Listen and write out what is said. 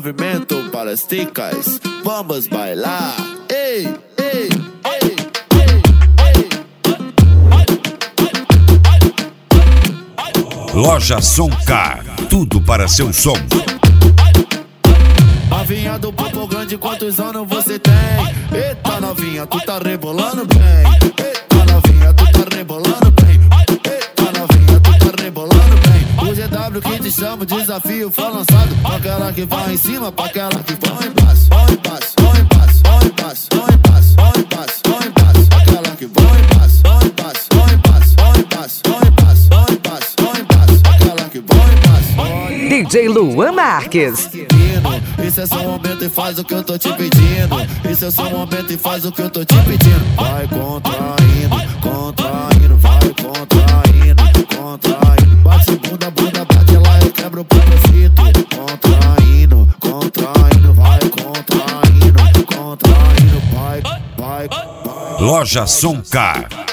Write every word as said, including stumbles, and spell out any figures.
movimento para as ticas. Vamos bailar. Ei, ei, ei, ei, ei. Loja Soncar, tudo para seu som. Novinha do popo grande, quantos anos você tem? Eita novinha, tu tá rebolando bem. Eita novinha, tu tá rebolando bem. Eita novinha, tu tá rebolando bem. O G W que te chama, o desafio foi lançado. Pra aquela que vai em cima, pra aquela que vai embaixo. Vai embaixo, vai embaixo, vai embaixo, vai embaixo, vai embaixo, vai embaixo. Aquela que vai embaixo, vai embaixo, vai embaixo, vai embaixo, vai embaixo, vai embaixo, vai embaixo. Aquela que vai embaixo. D J Luan Marques. Esse é seu momento e faz o que eu tô te pedindo. Esse é seu momento e faz o que eu tô te pedindo. Vai contraindo, contraindo, vai contraindo, contraindo. Bate bunda, bunda, bate lá e quebra o propósito. Contraindo, contraindo, vai contraindo, contraindo, vai, vai, vai. Loja Soncar.